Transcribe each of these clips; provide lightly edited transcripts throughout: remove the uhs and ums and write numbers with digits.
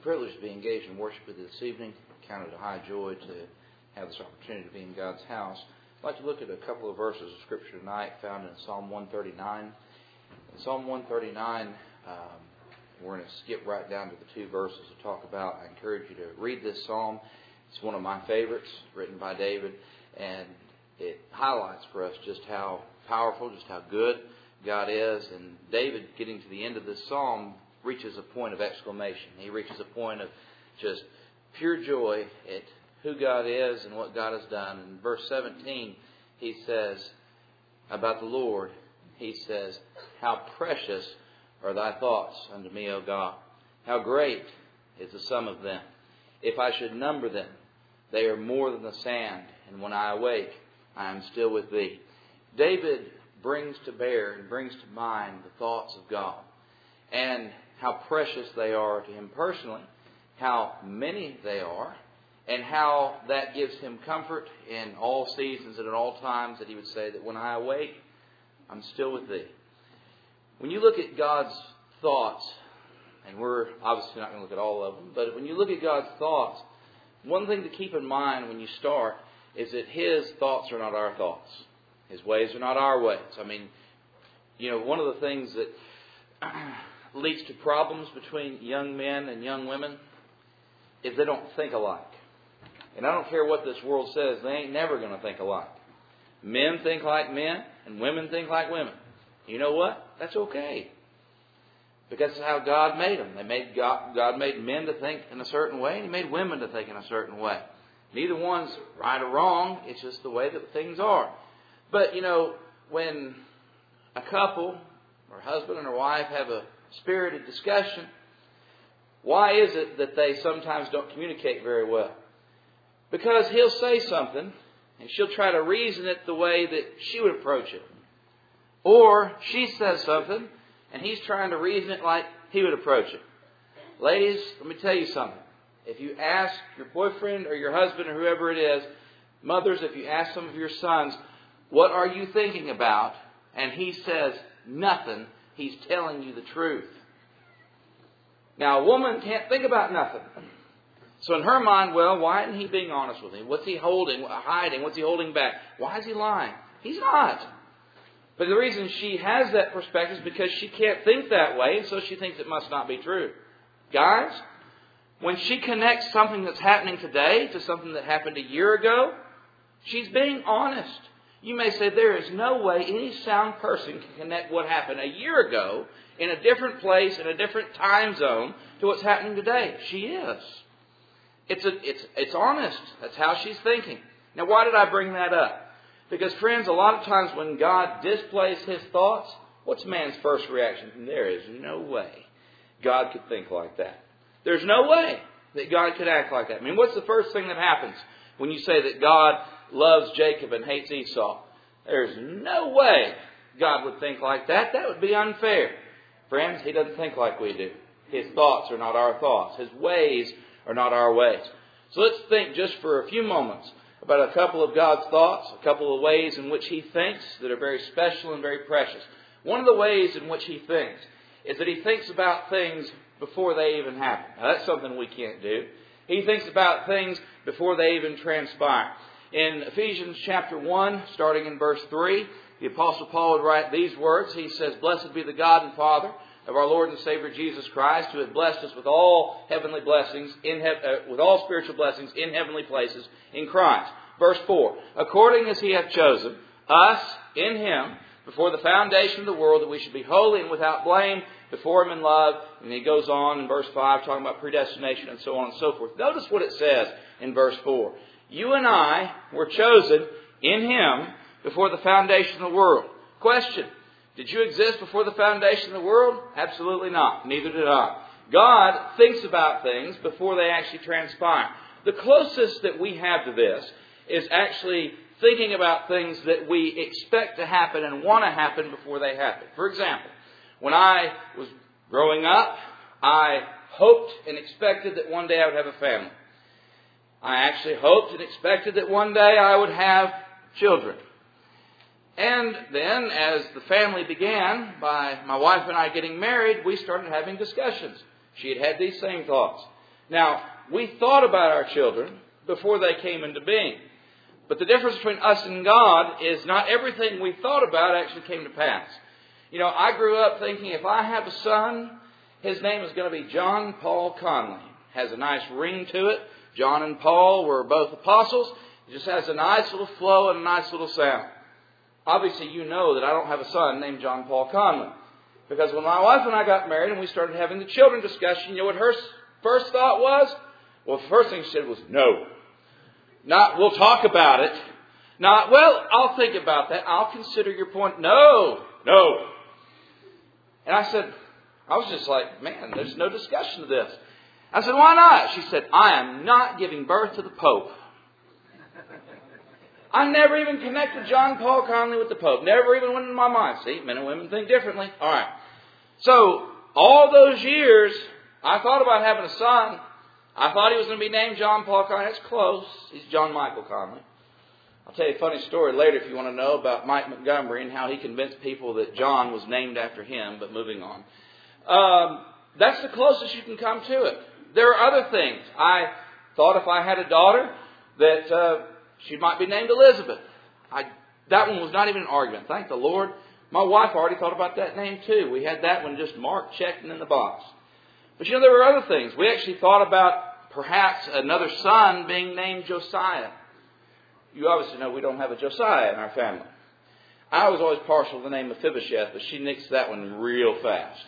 a privilege to be engaged in worship with you this evening. Count it a high joy to have this opportunity to be in God's house. I'd like to look at a couple of verses of Scripture tonight found in Psalm 139. In Psalm 139, we're going to skip right down to the two verses to talk about. I encourage you to read this psalm. It's one of my favorites, written by David, and it highlights for us just how powerful, just how good God is. And David, getting to the end of this psalm, reaches a point of exclamation. He reaches a point of just pure joy at who God is and what God has done. In verse 17, he says about the Lord, he says, "How precious are thy thoughts unto me, O God. How great is the sum of them. If I should number them, they are more than the sand. And when I awake, I am still with thee." David brings to bear and brings to mind the thoughts of God and how precious they are to him personally, how many they are, and how that gives him comfort in all seasons and at all times, that he would say that when I awake, I'm still with thee. When you look at God's thoughts, and we're obviously not going to look at all of them, but when you look at God's thoughts, one thing to keep in mind when you start is that His thoughts are not our thoughts. His ways are not our ways. I mean, one of the things that leads to problems between young men and young women is they don't think alike. And I don't care what this world says, they ain't never going to think alike. Men think like men, and women think like women. You know what? That's okay. Because that's how God made them. God made men to think in a certain way, and He made women to think in a certain way. Neither one's right or wrong. It's just the way that things are. But, when a couple, or husband and a wife, have a spirited discussion, why is it that they sometimes don't communicate very well? Because he'll say something, and she'll try to reason it the way that she would approach it. Or she says something, and he's trying to reason it like he would approach it. Ladies, let me tell you something. If you ask your boyfriend or your husband or whoever it is, mothers, if you ask some of your sons, what are you thinking about? And he says nothing, he's telling you the truth. Now, a woman can't think about nothing. So in her mind, well, why isn't he being honest with me? What's he hiding? What's he holding back? Why is he lying? He's not. But the reason she has that perspective is because she can't think that way, and so she thinks it must not be true. Guys, when she connects something that's happening today to something that happened a year ago, she's being honest. You may say there is no way any sound person can connect what happened a year ago in a different place, in a different time zone, to what's happening today. She is. It's honest. That's how she's thinking. Now, why did I bring that up? Because, friends, a lot of times when God displays His thoughts, what's man's first reaction? There is no way God could think like that. There's no way that God could act like that. I mean, what's the first thing that happens when you say that God loves Jacob and hates Esau? There's no way God would think like that. That would be unfair. Friends, He doesn't think like we do. His thoughts are not our thoughts. His ways are not our ways. So let's think just for a few moments about a couple of God's thoughts, a couple of ways in which He thinks that are very special and very precious. One of the ways in which He thinks is that He thinks about things before they even happen. Now, that's something we can't do. He thinks about things before they even transpire. In Ephesians chapter 1, starting in verse 3, the Apostle Paul would write these words. He says, "Blessed be the God and Father of our Lord and Savior Jesus Christ, who hath blessed us with all heavenly blessings, with all spiritual blessings in heavenly places in Christ." Verse 4, "According as He hath chosen us in Him before the foundation of the world, that we should be holy and without blame before Him in love." And he goes on in verse 5, talking about predestination and so on and so forth. Notice what it says in verse 4. You and I were chosen in Him before the foundation of the world. Question: did you exist before the foundation of the world? Absolutely not. Neither did I. God thinks about things before they actually transpire. The closest that we have to this is actually thinking about things that we expect to happen and want to happen before they happen. For example, when I was growing up, I hoped and expected that one day I would have a family. I actually hoped and expected that one day I would have children. And then, as the family began, by my wife and I getting married, we started having discussions. She had had these same thoughts. Now, we thought about our children before they came into being. But the difference between us and God is not everything we thought about actually came to pass. You know, I grew up thinking if I have a son, his name is going to be John Paul Conley. Has a nice ring to it. John and Paul were both apostles. It just has a nice little flow and a nice little sound. Obviously, you know that I don't have a son named John Paul Conley. Because when my wife and I got married and we started having the children discussion, you know what her first thought was? Well, the first thing she said was, no. Not, we'll talk about it. Not, well, I'll think about that. I'll consider your point. No. And I said, I was just like, man, there's no discussion of this. I said, why not? She said, I am not giving birth to the Pope. I never even connected John Paul Conley with the Pope. Never even went in my mind. See, men and women think differently. All right. So, all those years, I thought about having a son. I thought he was going to be named John Paul Conley. That's close. He's John Michael Conley. I'll tell you a funny story later if you want to know about Mike Montgomery and how he convinced people that John was named after him, but moving on. That's the closest you can come to it. There are other things. I thought if I had a daughter that she might be named Elizabeth. That one was not even an argument. Thank the Lord. My wife already thought about that name too. We had that one just marked, checked, and in the box. But you know, there were other things. We actually thought about perhaps another son being named Josiah. You obviously know we don't have a Josiah in our family. I was always partial to the name Mephibosheth, but she nixed that one real fast.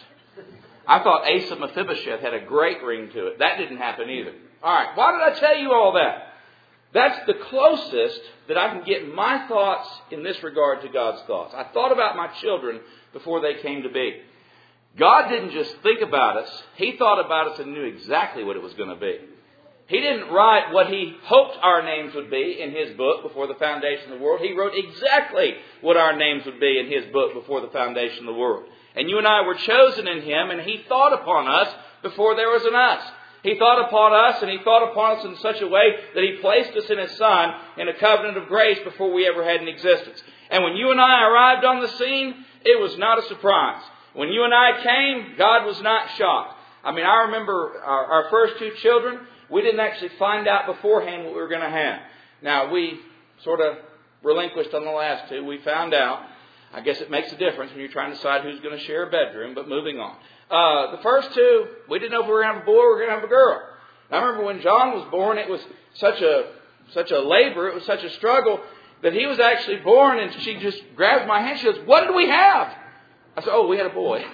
I thought Asa Mephibosheth had a great ring to it. That didn't happen either. All right, why did I tell you all that? That's the closest that I can get my thoughts in this regard to God's thoughts. I thought about my children before they came to be. God didn't just think about us. He thought about us and knew exactly what it was going to be. He didn't write what He hoped our names would be in His book before the foundation of the world. He wrote exactly what our names would be in His book before the foundation of the world. And you and I were chosen in Him, and He thought upon us before there was an us. He thought upon us, and He thought upon us in such a way that He placed us in His Son in a covenant of grace before we ever had an existence. And when you and I arrived on the scene, it was not a surprise. When you and I came, God was not shocked. I mean, I remember our first two children, we didn't actually find out beforehand what we were going to have. Now, we sort of relinquished on the last two. We found out. I guess it makes a difference when you're trying to decide who's going to share a bedroom, but moving on. The first two, we didn't know if we were going to have a boy or we were going to have a girl. I remember when John was born, it was such a labor, it was such a struggle, that he was actually born and she just grabbed my hand. She goes, "What did we have?" I said, "Oh, we had a boy."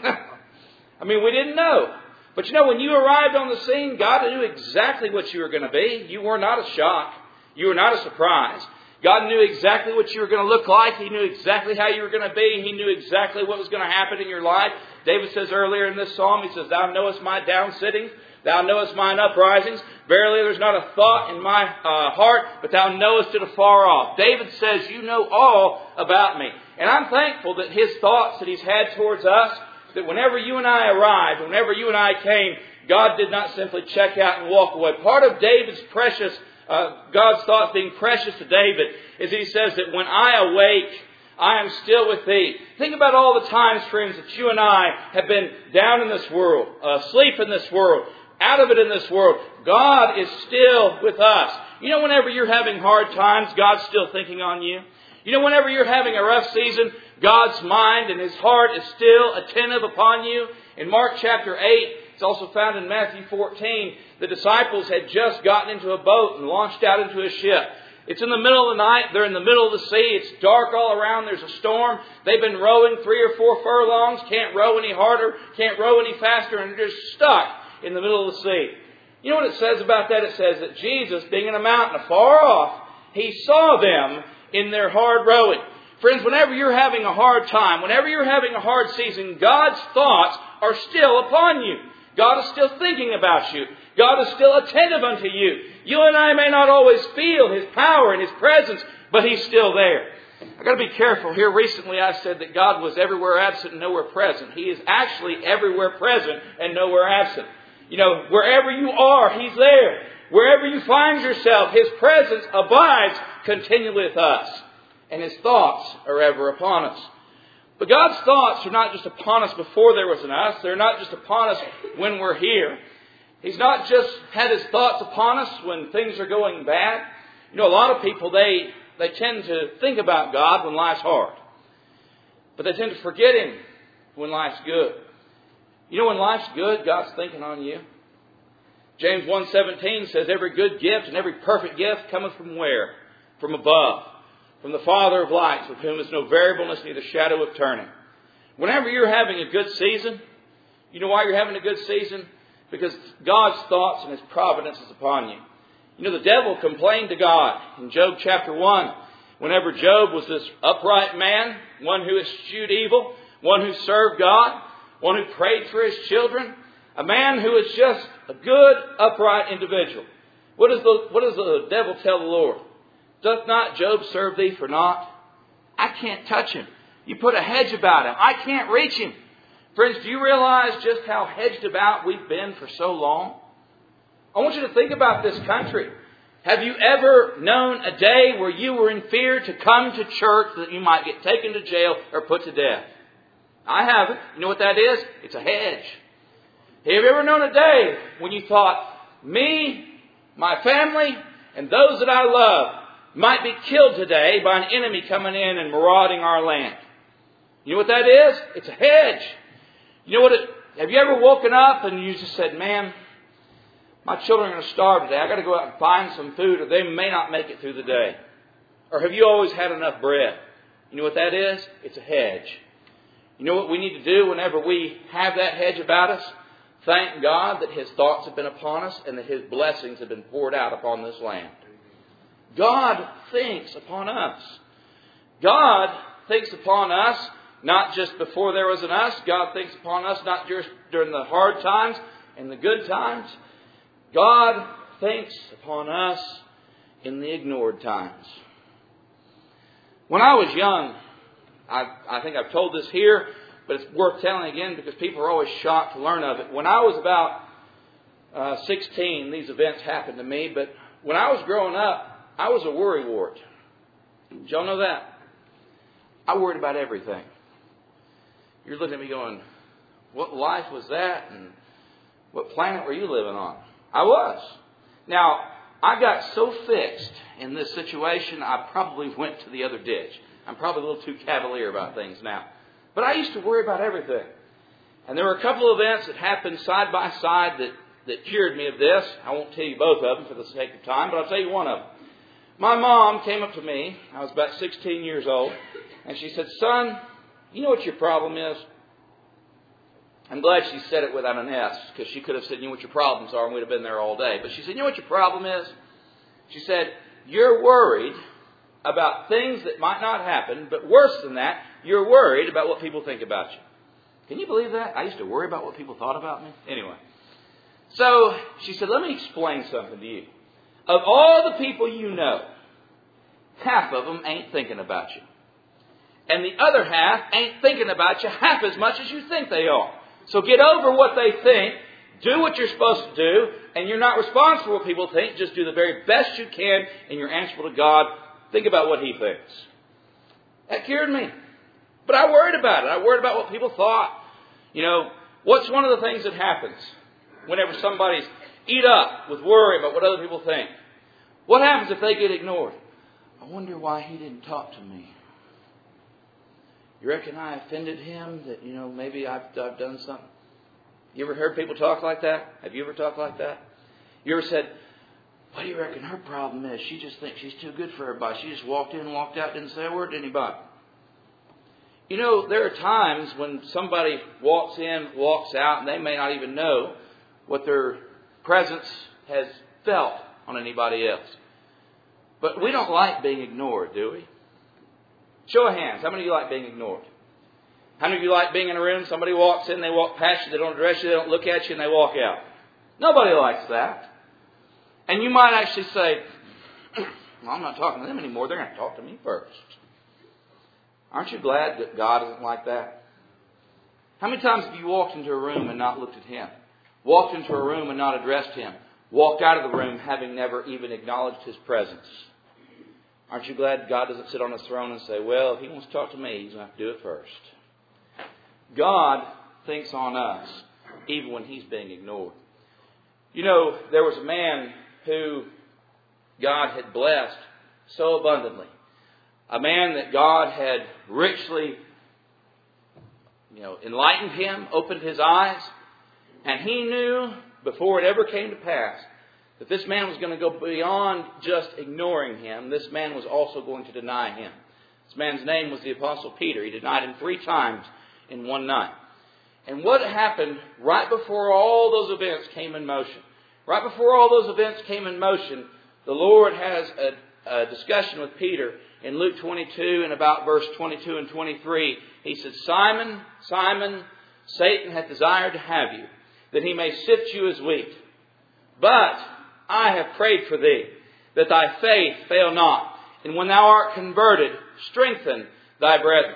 I mean, we didn't know. But you know, when you arrived on the scene, God knew exactly what you were going to be. You were not a shock. You were not a surprise. God knew exactly what you were going to look like. He knew exactly how you were going to be. He knew exactly what was going to happen in your life. David says earlier in this psalm, he says, "Thou knowest my down sittings. Thou knowest mine uprisings. Verily there's not a thought in my heart, but thou knowest it afar off." David says, you know all about me. And I'm thankful that his thoughts that he's had towards us, that whenever you and I arrived, whenever you and I came, God did not simply check out and walk away. Part of David's precious God's thoughts being precious to David is he says that when I awake, I am still with thee. Think about all the times, friends, that you and I have been down in this world, asleep in this world, out of it in this world. God is still with us. You know, whenever you're having hard times, God's still thinking on you. You know, whenever you're having a rough season, God's mind and His heart is still attentive upon you. In Mark chapter 8, it's also found in Matthew 14, the disciples had just gotten into a boat and launched out into a ship. It's in the middle of the night. They're in the middle of the sea. It's dark all around. There's a storm. They've been rowing 3 or 4 furlongs. Can't row any harder. Can't row any faster. And they're just stuck in the middle of the sea. You know what it says about that? It says that Jesus, being in a mountain afar off, He saw them in their hard rowing. Friends, whenever you're having a hard time, whenever you're having a hard season, God's thoughts are still upon you. God is still thinking about you. God is still attentive unto you. You and I may not always feel His power and His presence, but He's still there. I've got to be careful here. Recently I said that God was everywhere absent and nowhere present. He is actually everywhere present and nowhere absent. You know, wherever you are, He's there. Wherever you find yourself, His presence abides continually with us. And His thoughts are ever upon us. But God's thoughts are not just upon us before there was an us. They're not just upon us when we're here. He's not just had His thoughts upon us when things are going bad. You know, a lot of people, they tend to think about God when life's hard. But they tend to forget Him when life's good. You know, when life's good, God's thinking on you. James 1:17 says, every good gift and every perfect gift cometh from where? From above. From the Father of lights, with whom is no variableness, neither shadow of turning. Whenever you're having a good season, you know why you're having a good season? Because God's thoughts and His providence is upon you. You know, the devil complained to God in Job chapter 1. Whenever Job was this upright man, one who eschewed evil, one who served God, one who prayed for his children, a man who is just a good, upright individual. What does the devil tell the Lord? Doth not Job serve thee for naught? I can't touch him. You put a hedge about him. I can't reach him. Friends, do you realize just how hedged about we've been for so long? I want you to think about this country. Have you ever known a day where you were in fear to come to church that you might get taken to jail or put to death? I haven't. You know what that is? It's a hedge. Have you ever known a day when you thought, me, my family, and those that I love might be killed today by an enemy coming in and marauding our land? You know what that is? It's a hedge. You know what? Have you ever woken up and you just said, man, my children are going to starve today. I've got to go out and find some food, or they may not make it through the day. Or have you always had enough bread? You know what that is? It's a hedge. You know what we need to do whenever we have that hedge about us? Thank God that His thoughts have been upon us and that His blessings have been poured out upon this land. God thinks upon us. God thinks upon us not just before there was an us. God thinks upon us not just during the hard times and the good times. God thinks upon us in the ignored times. When I was young, I think I've told this here, but it's worth telling again because people are always shocked to learn of it. When I was about 16, these events happened to me, but when I was growing up, I was a worrywart. Did y'all know that? I worried about everything. You're looking at me going, what life was that? And what planet were you living on? I was. Now, I got so fixed in this situation, I probably went to the other ditch. I'm probably a little too cavalier about things now. But I used to worry about everything. And there were a couple of events that happened side by side that cured me of this. I won't tell you both of them for the sake of time, but I'll tell you one of them. My mom came up to me. I was about 16 years old. And she said, son, you know what your problem is? I'm glad she said it without an S, because she could have said, you know what your problems are, and we'd have been there all day. But she said, you know what your problem is? She said, you're worried about things that might not happen, but worse than that, you're worried about what people think about you. Can you believe that? I used to worry about what people thought about me. Anyway. So she said, let me explain something to you. Of all the people you know, half of them ain't thinking about you. And the other half ain't thinking about you half as much as you think they are. So get over what they think, do what you're supposed to do, and you're not responsible for what people think. Just do the very best you can, and you're answerable to God. Think about what He thinks. That cured me. But I worried about it. I worried about what people thought. You know, what's one of the things that happens whenever somebody's eat up with worry about what other people think? What happens if they get ignored? I wonder why he didn't talk to me. You reckon I offended him that, maybe I've done something? You ever heard people talk like that? Have you ever talked like that? You ever said, what do you reckon her problem is? She just thinks she's too good for everybody. She just walked in, walked out, didn't say a word to anybody. There are times when somebody walks in, walks out, and they may not even know what their presence has felt on anybody else. But we don't like being ignored, do we? Show of hands. How many of you like being ignored? How many of you like being in a room, somebody walks in, they walk past you, they don't address you, they don't look at you, and they walk out? Nobody likes that. And you might actually say, well, I'm not talking to them anymore. They're going to talk to me first. Aren't you glad that God isn't like that? How many times have you walked into a room and not looked at Him? Walked into a room and not addressed Him? Walked out of the room having never even acknowledged His presence? Aren't you glad God doesn't sit on His throne and say, well, if He wants to talk to me, He's going to have to do it first? God thinks on us even when He's being ignored. You know, there was a man who God had blessed so abundantly. A man that God had richly, enlightened him, opened his eyes. And he knew before it ever came to pass that this man was going to go beyond just ignoring him. This man was also going to deny him. This man's name was the Apostle Peter. He denied him 3 times in one night. And what happened right before all those events came in motion? Right before all those events came in motion, the Lord has a discussion with Peter in Luke 22 and about verse 22 and 23. He said, Simon, Simon, Satan hath desired to have you, that he may sift you as wheat. But I have prayed for thee, that thy faith fail not. And when thou art converted, strengthen thy brethren.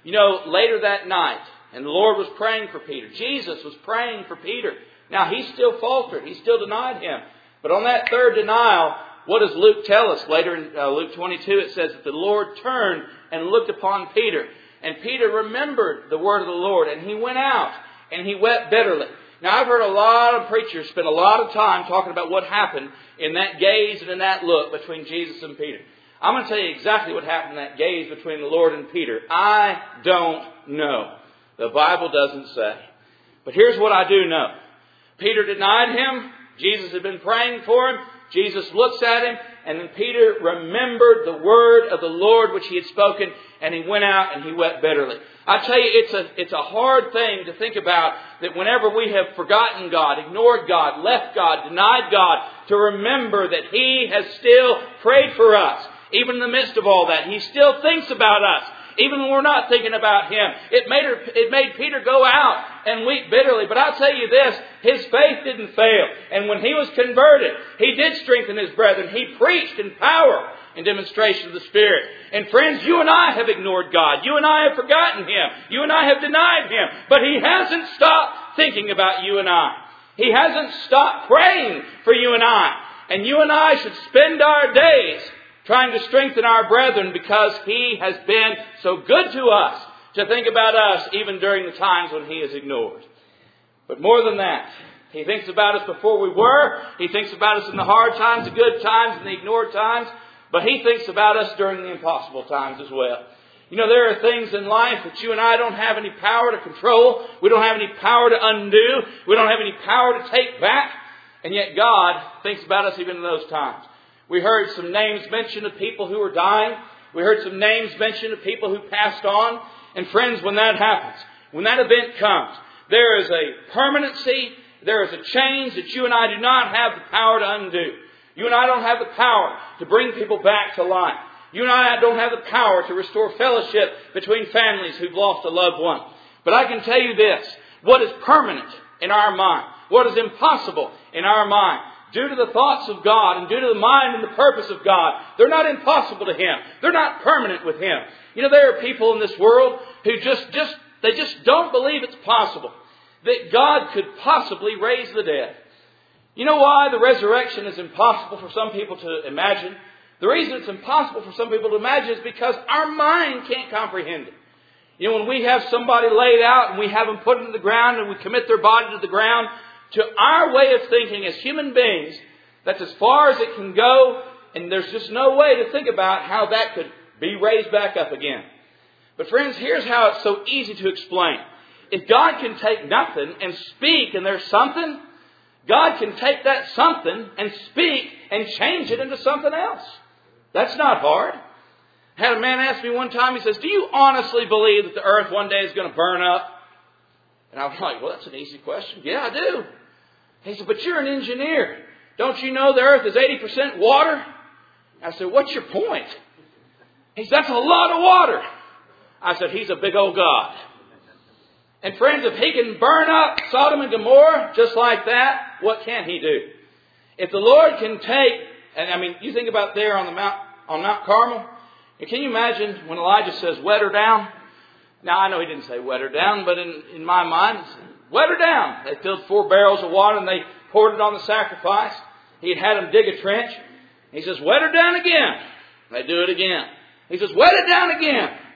Later that night, and the Lord was praying for Peter. Jesus was praying for Peter. Now, he still faltered. He still denied him. But on that third denial, what does Luke tell us? Later in Luke 22, it says that the Lord turned and looked upon Peter. And Peter remembered the word of the Lord. And he went out and he wept bitterly. Now, I've heard a lot of preachers spend a lot of time talking about what happened in that gaze and in that look between Jesus and Peter. I'm going to tell you exactly what happened in that gaze between the Lord and Peter. I don't know. The Bible doesn't say. But here's what I do know. Peter denied him. Jesus had been praying for him. Jesus looks at him. And then Peter remembered the word of the Lord which he had spoken. And he went out and he wept bitterly. I tell you, it's a hard thing to think about that whenever we have forgotten God, ignored God, left God, denied God, to remember that He has still prayed for us. Even in the midst of all that, He still thinks about us. Even when we're not thinking about Him. It made Peter go out and weep bitterly. But I'll tell you this, his faith didn't fail. And when he was converted, he did strengthen his brethren. He preached in power and demonstration of the Spirit. And friends, you and I have ignored God. You and I have forgotten Him. You and I have denied Him. But He hasn't stopped thinking about you and I. He hasn't stopped praying for you and I. And you and I should spend our days trying to strengthen our brethren because He has been so good to us to think about us even during the times when He is ignored. But more than that, He thinks about us before we were. He thinks about us in the hard times, the good times, and the ignored times. But He thinks about us during the impossible times as well. There are things in life that you and I don't have any power to control. We don't have any power to undo. We don't have any power to take back. And yet God thinks about us even in those times. We heard some names mentioned of people who were dying. We heard some names mentioned of people who passed on. And friends, when that happens, when that event comes, there is a permanency, there is a change that you and I do not have the power to undo. You and I don't have the power to bring people back to life. You and I don't have the power to restore fellowship between families who've lost a loved one. But I can tell you this, what is permanent in our mind, what is impossible in our mind, due to the thoughts of God and due to the mind and the purpose of God, they're not impossible to Him. They're not permanent with Him. There are people in this world who just don't believe it's possible that God could possibly raise the dead. You know why the resurrection is impossible for some people to imagine? The reason it's impossible for some people to imagine is because our mind can't comprehend it. When we have somebody laid out and we have them put into the ground and we commit their body to the ground, to our way of thinking as human beings, that's as far as it can go, and there's just no way to think about how that could be raised back up again. But friends, here's how it's so easy to explain. If God can take nothing and speak and there's something, God can take that something and speak and change it into something else. That's not hard. I had a man ask me one time, he says, do you honestly believe that the earth one day is going to burn up? And I was like, well, that's an easy question. Yeah, I do. He said, but you're an engineer. Don't you know the earth is 80% water? I said, what's your point? He said, that's a lot of water. I said, He's a big old God. And friends, if He can burn up Sodom and Gomorrah just like that, what can He do? If the Lord can take, and you think about there on Mount Carmel, can you imagine when Elijah says, wet her down? Now, I know he didn't say wet her down, but in my mind, it's wet her down. They filled 4 barrels of water and they poured it on the sacrifice. He had them dig a trench. He says, wet her down again. They do it again. He says, wet it down again.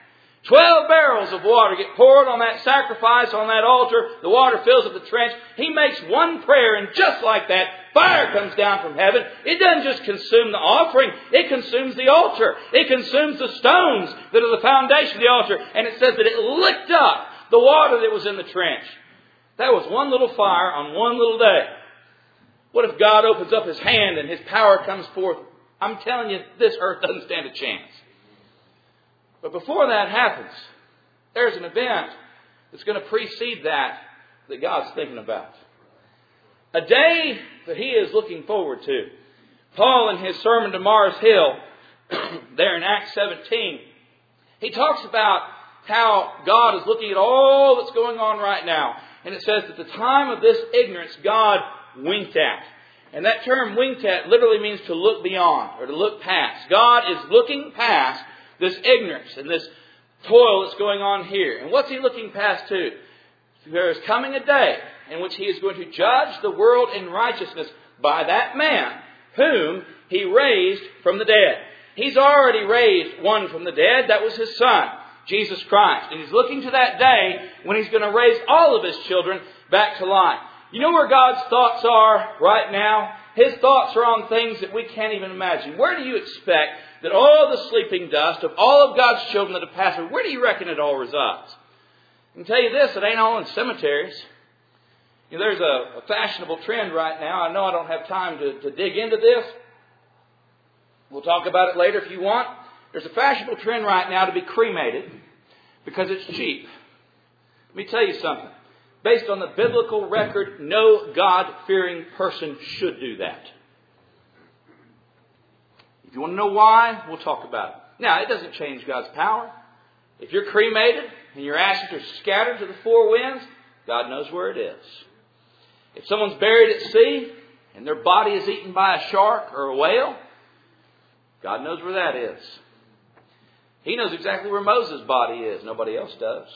12 barrels of water get poured on that sacrifice, on that altar. The water fills up the trench. He makes one prayer, and just like that, fire comes down from heaven. It doesn't just consume the offering. It consumes the altar. It consumes the stones that are the foundation of the altar. And it says that it licked up the water that was in the trench. That was one little fire on one little day. What if God opens up His hand and His power comes forth? I'm telling you, this earth doesn't stand a chance. But before that happens, there's an event that's going to precede that God's thinking about. A day that He is looking forward to. Paul, in his sermon to Mars Hill, there in Acts 17, he talks about how God is looking at all that's going on right now. And it says that the time of this ignorance God winked at. And that term winked at literally means to look beyond or to look past. God is looking past this ignorance and this toil that's going on here. And what's He looking past to? There is coming a day in which He is going to judge the world in righteousness by that man whom He raised from the dead. He's already raised one from the dead. That was His Son, Jesus Christ. And He's looking to that day when He's going to raise all of His children back to life. You know where God's thoughts are right now? His thoughts are on things that we can't even imagine. Where do you expect that all the sleeping dust of all of God's children that have passed away, where do you reckon it all resides? I can tell you this, it ain't all in cemeteries. You know, there's a fashionable trend right now. I know I don't have time to dig into this. We'll talk about it later if you want. There's a fashionable trend right now to be cremated because it's cheap. Let me tell you something. Based on the biblical record, no God-fearing person should do that. If you want to know why, we'll talk about it. Now, it doesn't change God's power. If you're cremated and your ashes are scattered to the four winds, God knows where it is. If someone's buried at sea and their body is eaten by a shark or a whale, God knows where that is. He knows exactly where Moses' body is. Nobody else does.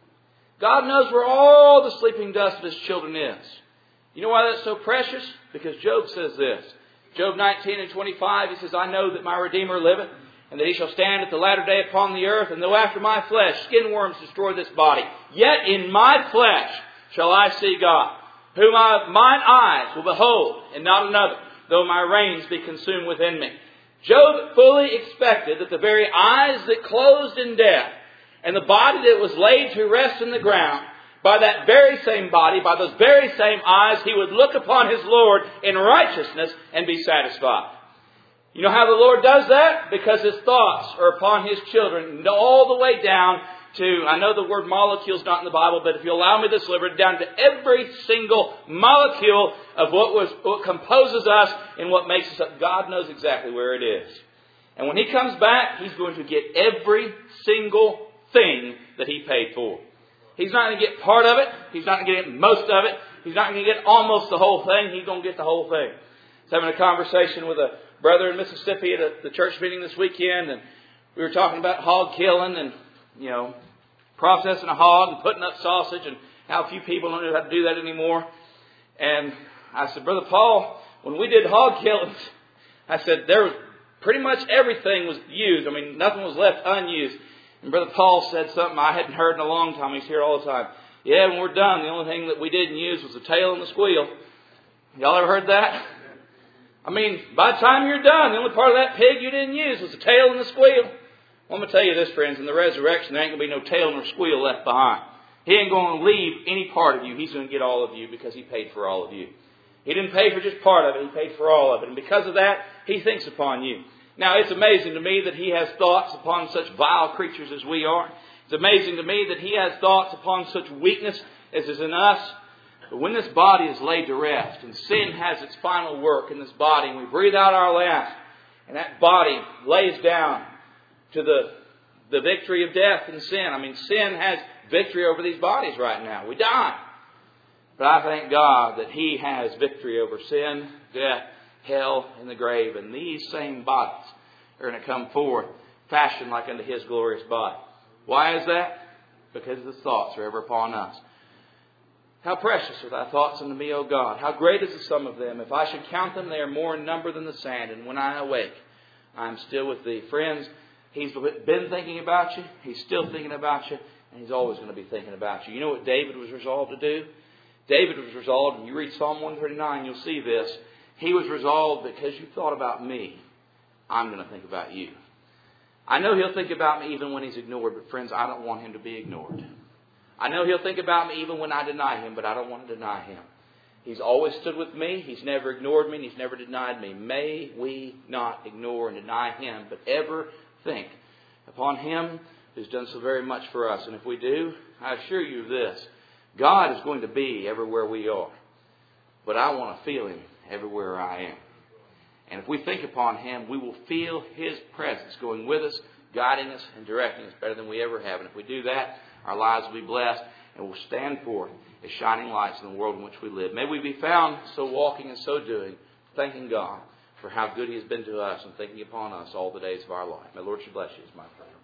God knows where all the sleeping dust of His children is. You know why that's so precious? Because Job says this. Job 19 and 25, he says, I know that my Redeemer liveth, and that He shall stand at the latter day upon the earth, and though after my flesh skin worms destroy this body, yet in my flesh shall I see God, whom mine eyes will behold, and not another, though my reins be consumed within me. Job fully expected that the very eyes that closed in death, and the body that was laid to rest in the ground, by that very same body, by those very same eyes, he would look upon his Lord in righteousness and be satisfied. You know how the Lord does that? Because His thoughts are upon His children all the way down to, I know the word molecule is not in the Bible, but if you allow me this liberty, down to every single molecule of what composes us and what makes us up. God knows exactly where it is. And when He comes back, He's going to get every single thing that He paid for. He's not going to get part of it. He's not going to get most of it. He's not going to get almost the whole thing. He's going to get the whole thing. I was having a conversation with a brother in Mississippi at the church meeting this weekend, and we were talking about hog killing and, processing a hog and putting up sausage and how few people don't know how to do that anymore. And I said, Brother Paul, when we did hog killings, I said, there was pretty much everything was used. I mean, nothing was left unused. And Brother Paul said something I hadn't heard in a long time. He's here all the time. Yeah, when we're done, the only thing that we didn't use was the tail and the squeal. Y'all ever heard that? I mean, by the time you're done, the only part of that pig you didn't use was the tail and the squeal. Well, I'm going to tell you this, friends. In the resurrection, there ain't going to be no tail nor squeal left behind. He ain't going to leave any part of you. He's going to get all of you because He paid for all of you. He didn't pay for just part of it. He paid for all of it. And because of that, He thinks upon you. Now, it's amazing to me that He has thoughts upon such vile creatures as we are. It's amazing to me that He has thoughts upon such weakness as is in us. But when this body is laid to rest and sin has its final work in this body and we breathe out our last and that body lays down to the victory of death and sin. I mean, sin has victory over these bodies right now. We die. But I thank God that He has victory over sin, death, hell, and the grave. And these same bodies are going to come forth fashioned like unto His glorious body. Why is that? Because His thoughts are ever upon us. How precious are Thy thoughts unto me, O God. How great is the sum of them. If I should count them, they are more in number than the sand. And when I awake, I am still with Thee. Friends, He's been thinking about you. He's still thinking about you. And He's always going to be thinking about you. You know what David was resolved to do? David was resolved, and you read Psalm 139, you'll see this. He was resolved, because you thought about me, I'm going to think about you. I know He'll think about me even when He's ignored, but friends, I don't want Him to be ignored. I know He'll think about me even when I deny Him, but I don't want to deny Him. He's always stood with me. He's never ignored me, and He's never denied me. May we not ignore and deny Him, but ever think upon Him who's done so very much for us. And if we do, I assure you of this. God is going to be everywhere we are. But I want to feel Him everywhere I am. And if we think upon Him, we will feel His presence going with us, guiding us and directing us better than we ever have. And if we do that, our lives will be blessed and will stand forth as shining lights in the world in which we live. May we be found so walking and so doing, thanking God for how good He has been to us and thinking upon us all the days of our life. May the Lord bless you, is my prayer.